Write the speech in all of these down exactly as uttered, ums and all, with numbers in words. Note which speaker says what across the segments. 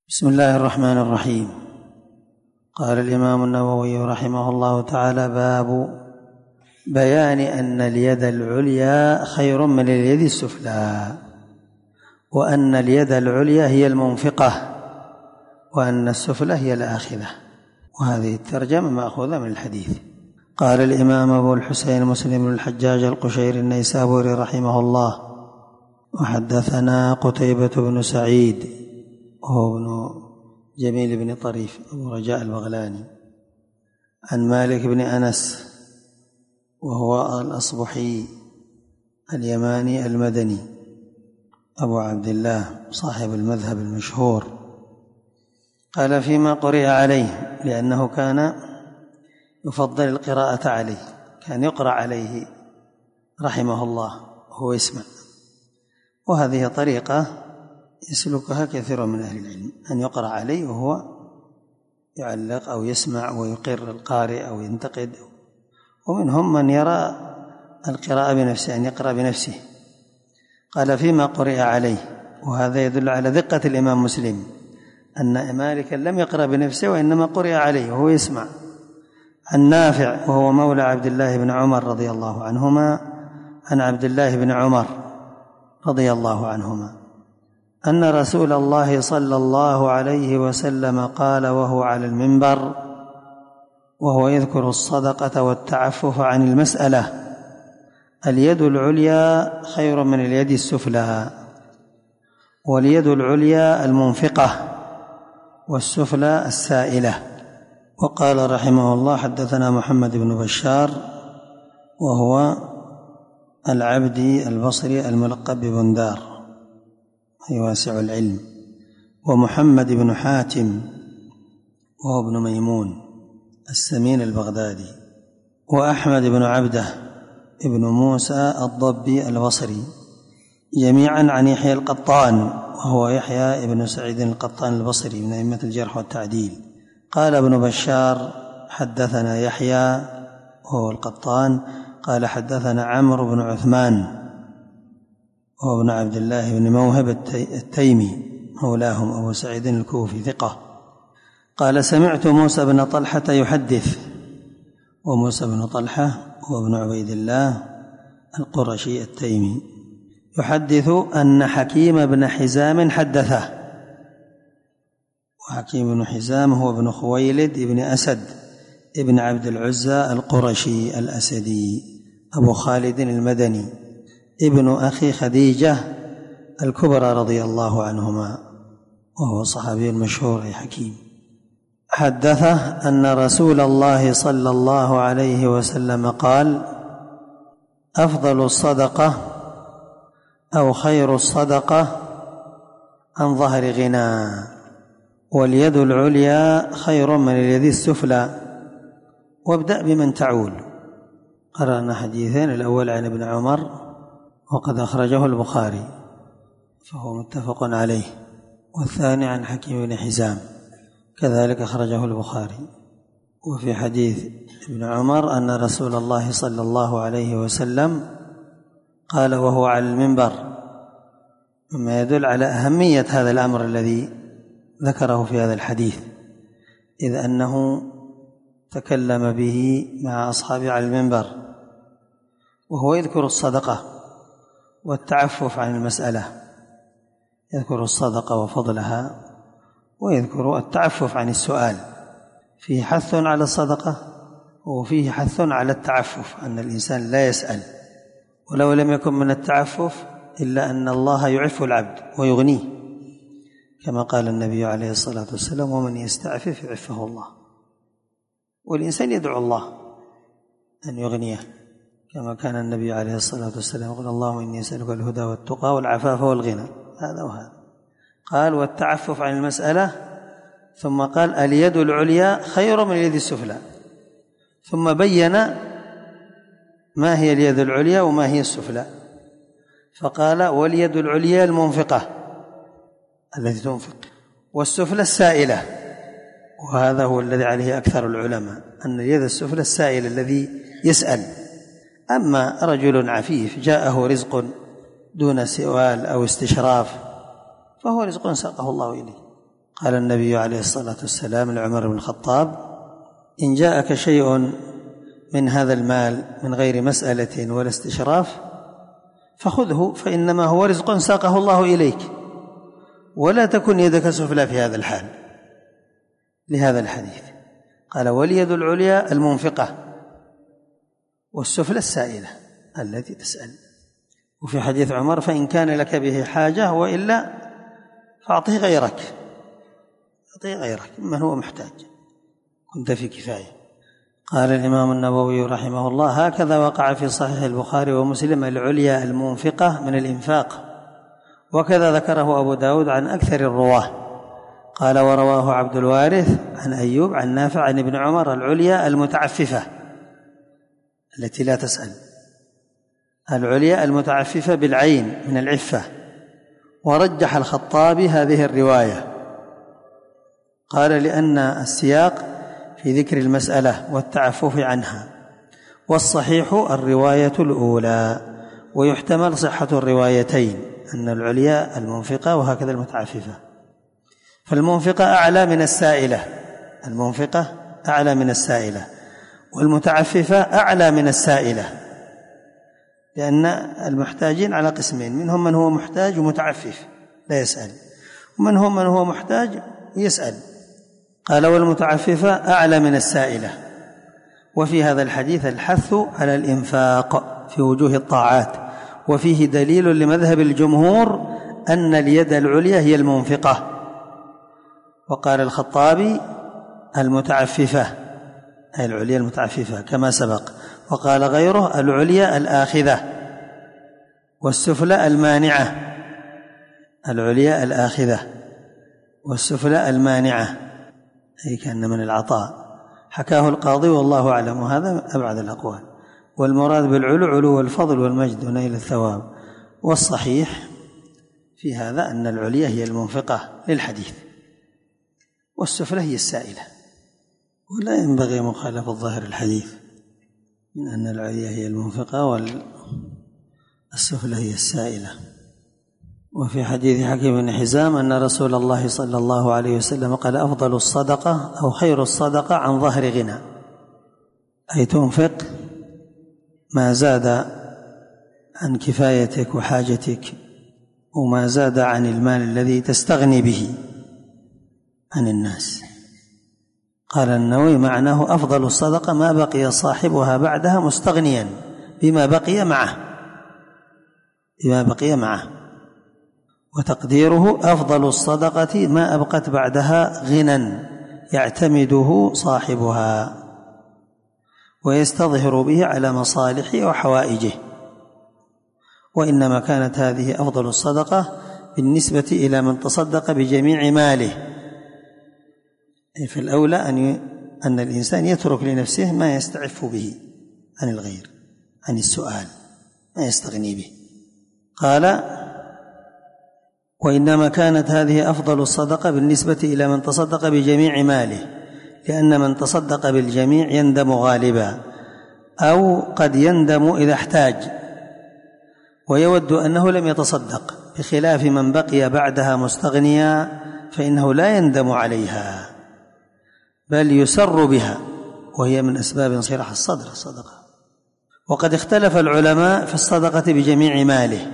Speaker 1: بسم الله الرحمن الرحيم. قال الإمام النووي رحمه الله تعالى: باب بيان أن اليد العليا خير من اليد السفلى، وأن اليد العليا هي المنفقة، وأن السفلى هي الآخذة. وهذه الترجمة مأخوذة من الحديث. قال الإمام أبو الحسين مسلم بن الحجاج القشيري النيسابوري رحمه الله: وحدثنا قتيبة بن سعيد وهو ابن جميل بن طريف أبو رجاء البغلاني، عن مالك بن أنس وهو الأصبحي اليماني المدني أبو عبد الله صاحب المذهب المشهور. قال: فيما قرئ عليه، لأنه كان يفضل القراءة عليه، كان يقرأ عليه رحمه الله وهو يسمع. وهذه طريقة يسلكها كثير من أهل العلم، أن يقرأ عليه وهو يعلق أو يسمع ويقر القارئ أو ينتقد. ومنهم من يرى القراءة بنفسه، أن يقرأ بنفسه. قال: فيما قرئ عليه، وهذا يدل على دقة الإمام مسلم، أن مالكا لم يقرأ بنفسه وإنما قرئ عليه وهو يسمع. عن نافع وهو مولى عبد الله بن عمر رضي الله عنهما، عن عبد الله بن عمر رضي الله عنهما أن رسول الله صلى الله عليه وسلم قال وهو على المنبر وهو يذكر الصدقة والتعفف عن المسألة: اليد العليا خير من اليد السفلى، واليد العليا المنفقة، والسفلى السائلة. وقال رحمه الله: حدثنا محمد بن بشار وهو العبدي البصري الملقب ببندار، أي واسع العلم، ومحمد بن حاتم وهو ابن ميمون السمين البغدادي، وأحمد بن عبده ابن موسى الضبي البصري، جميعا عن يحيى القطان وهو يحيى ابن سعيد القطان البصري من أئمة الجرح والتعديل. قال ابن بشار: حدثنا يحيى وهو القطان قال: حدثنا عمرو بن عثمان وهو ابن عبد الله بن موهب التيمي مولاهم أبو سعيد الكوفي ثقة. قال: سمعت موسى بن طلحة يحدث، وموسى بن طلحة هو ابن عبيد الله القرشي التيمي، يحدث أن حكيم بن حزام حدثه. وحكيم بن حزام هو ابن خويلد ابن أسد ابن عبد العزى القرشي الأسدي أبو خالد المدني، ابن أخي خديجة الكبرى رضي الله عنهما، وهو صحابي مشهور حكيم. حدثه أن رسول الله صلى الله عليه وسلم قال: أفضل الصدقة أو خير الصدقة عن ظهر غنى، واليد العليا خير من اليد السفلى، وابدأ بمن تعول. قرأنا حديثين، الأول عن ابن عمر وقد أخرجه البخاري فهو متفق عليه، والثاني عن حكيم بن حزام كذلك أخرجه البخاري. وفي حديث ابن عمر أن رسول الله صلى الله عليه وسلم قال وهو على المنبر، مما يدل على أهمية هذا الأمر الذي ذكره في هذا الحديث، إذ أنه تكلم به مع أصحابه على المنبر وهو يذكر الصدقة والتعفف عن المسألة، يذكر الصدقة وفضلها ويذكر التعفف عن السؤال. فيه حث على الصدقة وفيه حث على التعفف، أن الإنسان لا يسأل، ولو لم يكن من التعفف إلا أن الله يعف العبد ويغنيه، كما قال النبي عليه الصلاة والسلام: ومن يستعفف يعفه الله. والإنسان يدعو الله أن يغنيه، كما كان النبي عليه الصلاة والسلام يقول: اللهم إني أسألك الهدى والتقى والعفاف والغنى. هذا وهذا. قال: والتعفف عن المسألة، ثم قال: اليد العليا خير من اليد السفلى، ثم بين ما هي اليد العليا وما هي السفلى، فقال: واليد العليا المنفقة التي تنفق، والسفلى السائلة. وهذا هو الذي عليه أكثر العلماء، أن اليد السفلى السائل الذي يسأل. أما رجل عفيف جاءه رزق دون سؤال أو استشراف فهو رزق ساقه الله إليه. قال النبي عليه الصلاة والسلام لعمر بن الخطاب: إن جاءك شيء من هذا المال من غير مسألة ولا استشراف فخذه، فإنما هو رزق ساقه الله إليك، ولا تكن يدك سفلى في هذا الحال. لهذا الحديث قال: واليد العليا المنفقة، والسفلى السائلة التي تسأل. وفي حديث عمر: فإن كان لك به حاجة وإلا فأعطه غيرك، أعطه غيرك من هو محتاج، كنت في كفاية. قال الإمام النووي رحمه الله: هكذا وقع في صحيح البخاري ومسلم العليا المنفقة من الإنفاق، وكذا ذكره أبو داود عن أكثر الرواه. قال: ورواه عبد الوارث عن أيوب عن نافع عن ابن عمر العليا المتعففة التي لا تسأل، العليا المتعففة بالعين من العفة. ورجح الخطابي هذه الرواية، قال: لأن السياق في ذكر المسألة والتعفف عنها، والصحيح الرواية الأولى، ويحتمل صحة الروايتين، أن العليا المنفقة وهكذا المتعففة. فالمنفقة أعلى من السائلة، المنفقة أعلى من السائلة، والمتعففة أعلى من السائلة، لأن المحتاجين على قسمين: منهم من هو محتاج ومتعفف لا يسأل، ومنهم من هو محتاج يسأل. قال: والمتعففة أعلى من السائلة. وفي هذا الحديث الحث على الإنفاق في وجوه الطاعات، وفيه دليل لمذهب الجمهور أن اليد العليا هي المنفقة. وقال الخطابي: المتعففة، أي العليا المتعففة كما سبق. وقال غيره: العليا الآخذة، والسفلى المانعة، العليا الآخذة والسفلى المانعة، أي كأن من العطاء. حكاه القاضي والله أعلم، وهذا أبعد الأقوال. والمراد بالعلو علو الفضل والمجد ونيل الثواب. والصحيح في هذا أن العليا هي المنفقة للحديث، والسفلى هي السائلة، ولا ينبغي مخالفة ظاهر الحديث من أن العليا هي المنفقة والسفلى هي السائلة. وفي حديث حكيم بن حزام أن رسول الله صلى الله عليه وسلم قال: أفضل الصدقة أو خير الصدقة عن ظهر غنى، أي تنفق ما زاد عن كفايتك وحاجتك، وما زاد عن المال الذي تستغني به عن الناس. قال النووي: معناه أفضل الصدقة ما بقي صاحبها بعدها مستغنيا بما بقي معه، بما بقي معه. وتقديره: أفضل الصدقة ما أبقت بعدها غنى يعتمده صاحبها ويستظهر به على مصالحه وحوائجه. وإنما كانت هذه أفضل الصدقة بالنسبة إلى من تصدق بجميع ماله، فالأولى أن أن الإنسان يترك لنفسه ما يستعف به عن الغير، عن السؤال، ما يستغني به. قال: وإنما كانت هذه أفضل الصدقة بالنسبة إلى من تصدق بجميع ماله، لأن من تصدق بالجميع يندم غالبا، أو قد يندم إذا احتاج ويود أنه لم يتصدق، بخلاف من بقي بعدها مستغنيا فإنه لا يندم عليها بل يسر بها، وهي من أسباب انشراح الصدر الصدقة. وقد اختلف العلماء في الصدقة بجميع ماله،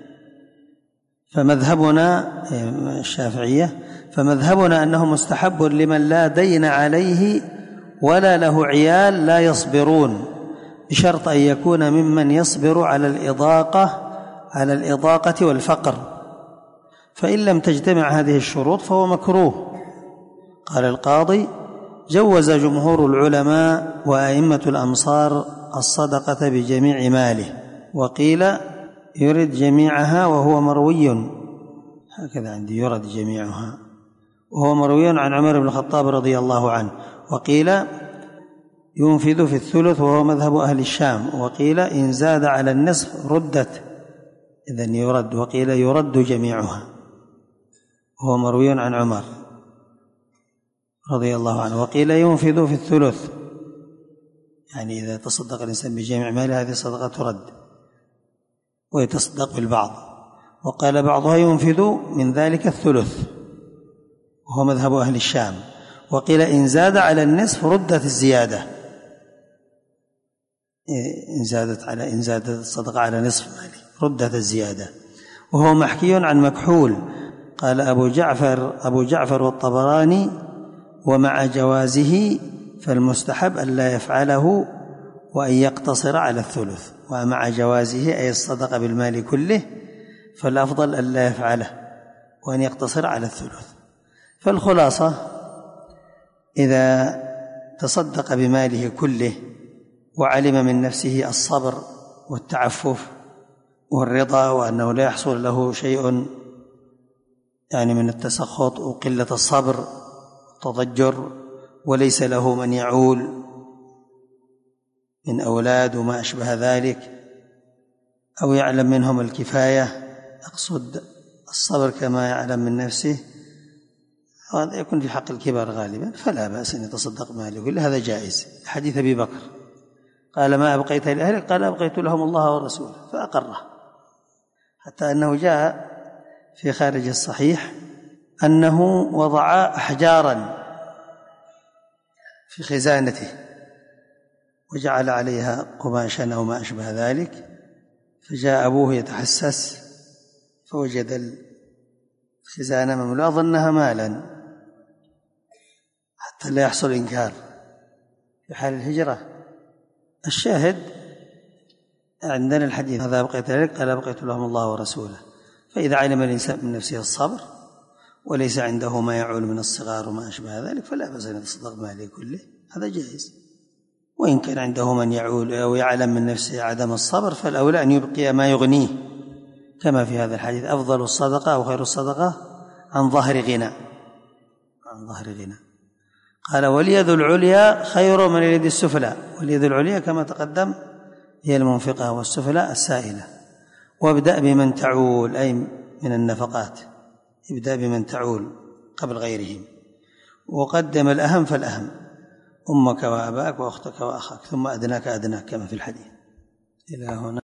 Speaker 1: فمذهبنا الشافعية فمذهبنا أنه مستحب لمن لا دين عليه ولا له عيال لا يصبرون، بشرط أن يكون ممن يصبر على الإضاقة على الإضاقة والفقر، فإن لم تجتمع هذه الشروط فهو مكروه. قال القاضي: جوز جمهور العلماء وأئمة الأمصار الصدقة بجميع ماله، وقيل يرد جميعها وهو مروي، هكذا عندي يرد جميعها وهو مروي عن عمر بن الخطاب رضي الله عنه، وقيل ينفذ في الثلث وهو مذهب أهل الشام، وقيل إن زاد على النصف ردت، إذن يرد، وقيل يرد جميعها وهو مروي عن عمر رضي الله عنه، وقيل ينفذ في الثلث، يعني إذا تصدق الإنسان بجميع ماله هذه الصدقة ترد ويتصدق بالبعض. وقال بعضها ينفذ من ذلك الثلث وهو مذهب أهل الشام. وقيل إن زاد على النصف ردت الزيادة، إن زادت على إن زادت الصدقة على نصف ماله ردت الزيادة. وهو محكي عن مكحول. قال أبو جعفر أبو جعفر والطبراني: ومع جوازه فالمستحب أن لا يفعله وأن يقتصر على الثلث. ومع جوازه أي الصدقة بالمال كله فالأفضل أن لا يفعله وأن يقتصر على الثلث. فالخلاصة: إذا تصدق بماله كله وعلم من نفسه الصبر والتعفف والرضا وأنه لا يحصل له شيء يعني من التسخط وقلة الصبر والتضجر، وليس له من يعول من أولاد وما أشبه ذلك، أو يعلم منهم الكفاية، أقصد الصبر كما يعلم من نفسه، هذا يكون في حق الكبار غالبا، فلا بأس أن يتصدق ماله كله، هذا جائز. حديث أبي بكر قال: ما أبقيت لأهلك؟ قال: أبقيت لهم الله ورسوله، فأقره. حتى أنه جاء في خارج الصحيح أنه وضع أحجارا في خزانته وجعل عليها قماشا أو ما أشبه ذلك، فجاء أبوه يتحسس فوجد الخزانة مملوءة، ظنها مالا حتى لا يحصل إنكار في حال الهجرة. الشاهد عندنا الحديث: هذا بقيت لك؟ قال: بقيت لهم الله ورسوله. فإذا علم الإنسان من نفسه الصبر وليس عنده ما يعول من الصغار وما أشبه ذلك فلا بأس أن يتصدق ماله كله، هذا جائز. وإن كان عنده من يعول أو يعلم من نفسه عدم الصبر فالأولى أن يبقي ما يغنيه، كما في هذا الحديث: أفضل الصدقة أو خير الصدقة عن ظهر غنى عن ظهر غنى. قال: واليد العليا خير من اليد السفلى. واليد العليا كما تقدم هي المنفقة، والسفلى السائلة. وابدأ بمن تعول، أي من النفقات، ابدأ بمن تعول قبل غيرهم، وقدم الأهم فالأهم: أمك وأباك وأختك وأخاك، ثم أدناك أدناك، كما في الحديث. إلى هنا.